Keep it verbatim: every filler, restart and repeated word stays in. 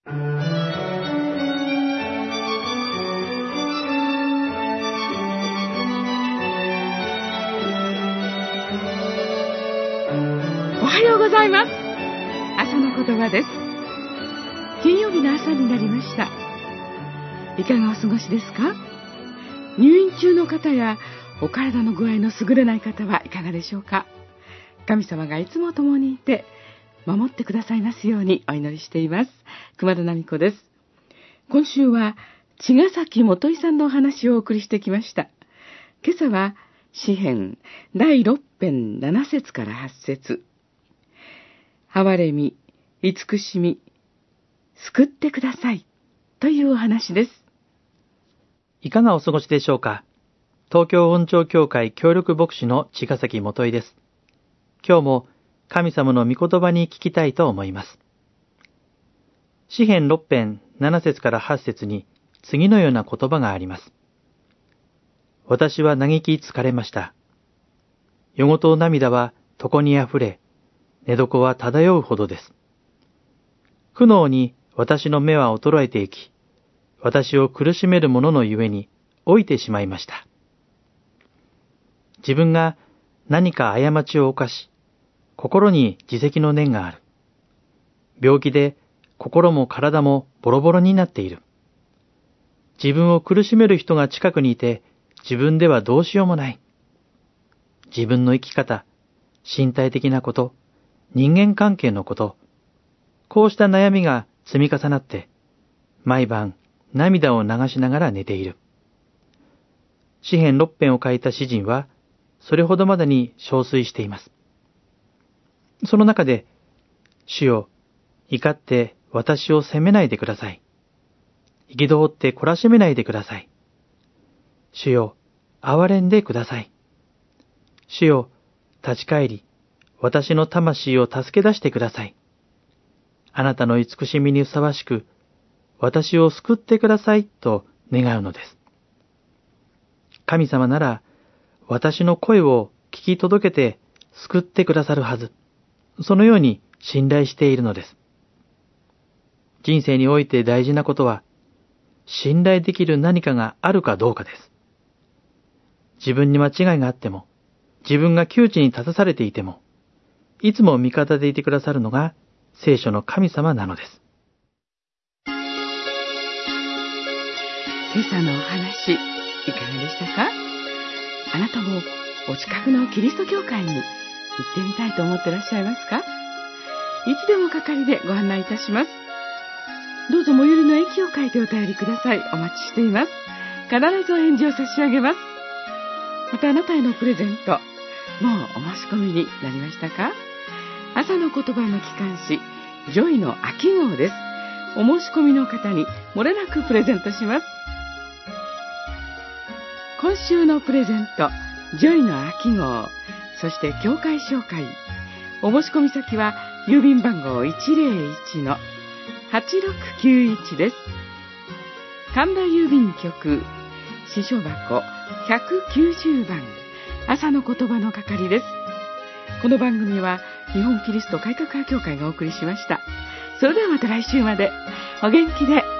おはようございます。朝の言葉です。金曜日の朝になりました。いかがお過ごしですか？入院中の方やお体の具合の優れない方はいかがでしょうか？神様がいつも共にいて守ってくださいますようにお祈りしています。熊田奈美子です。今週は茅ヶ崎元井さんのお話をお送りしてきました。今朝は詩編だいろく編なな節からはち節。憐れみ、慈しみ、救ってくださいというお話です。 いかがお過ごしでしょうか。東京恩寵協会協力牧師の茅ヶ崎元井です。今日も神様の御言葉に聞きたいと思います。詩編ろく編なな節からはち節に次のような言葉があります。私は嘆き疲れました。夜ごと涙は床にあふれ、寝床は漂うほどです。苦悩に私の目は衰えていき、私を苦しめる者のゆえに老いてしまいました。自分が何か過ちを犯し、心に自責の念がある。病気で心も体もボロボロになっている。自分を苦しめる人が近くにいて、自分ではどうしようもない。自分の生き方、身体的なこと、人間関係のこと、こうした悩みが積み重なって、毎晩涙を流しながら寝ている。詩編ろく編を書いた詩人は、それほどまでに憔悴しています。その中で、主よ、怒って私を責めないでください。憤って懲らしめないでください。主よ、憐れんでください。主よ、立ち返り、私の魂を助け出してください。あなたの慈しみにふさわしく、私を救ってくださいと願うのです。神様なら、私の声を聞き届けて救ってくださるはず。そのように信頼しているのです。人生において大事なことは、信頼できる何かがあるかどうかです。自分に間違いがあっても、自分が窮地に立たされていても、いつも味方でいてくださるのが聖書の神様なのです。 今朝のお話、いかがでしたか？あなたもお近くのキリスト教会に行ってみたいと思ってらっしゃいますか？いつでも係でご案内いたします。どうぞ最寄りの駅を書いてお便りください。お待ちしています。必ずお返事を差し上げます。またあなたへのプレゼント、もうお申し込みになりましたか？朝の言葉の機関誌、ジョイの秋号です。お申し込みの方に漏れなくプレゼントします。今週のプレゼント、ジョイの秋号、そして教会紹介。お申し込み先は郵便番号 いちぜろいちのはちろくきゅういち です。神田郵便局支所箱ひゃくきゅうじゅうばん、朝の言葉の係です。この番組は日本キリスト改革派協会がお送りしました。それではまた来週までお元気で。